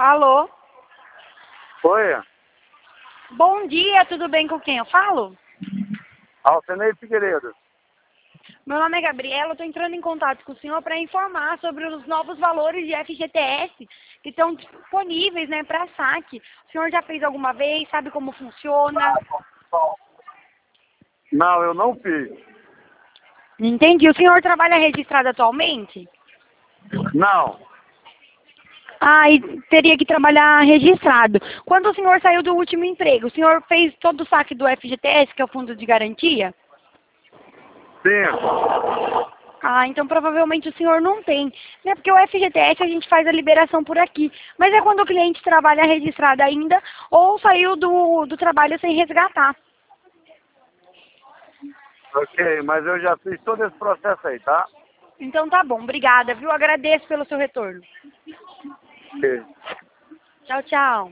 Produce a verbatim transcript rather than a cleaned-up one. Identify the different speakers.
Speaker 1: Alô?
Speaker 2: Oi,
Speaker 1: Bom dia, tudo bem com quem eu falo?
Speaker 2: Alcenei Figueiredo.
Speaker 1: Meu nome é Gabriela, eu estou entrando em contato com o senhor para informar sobre os novos valores de F G T S que estão disponíveis, né, para saque. O senhor já fez alguma vez? Sabe como funciona?
Speaker 2: Não, eu não fiz.
Speaker 1: Entendi. O senhor trabalha registrado atualmente?
Speaker 2: Não,
Speaker 1: Ah, e teria que trabalhar registrado. Quando o senhor saiu do último emprego, o senhor fez todo o saque do F G T S, que é o Fundo de Garantia?
Speaker 2: sim.
Speaker 1: Ah, então provavelmente o senhor não tem, né? Porque o F G T S a gente faz a liberação por aqui. Mas é quando o cliente trabalha registrado ainda ou saiu do, do trabalho sem resgatar.
Speaker 2: Ok, mas eu já fiz todo esse processo aí, tá?
Speaker 1: Então tá bom, obrigada, viu? Agradeço pelo seu retorno.
Speaker 2: Ok.
Speaker 1: Tchau, tchau.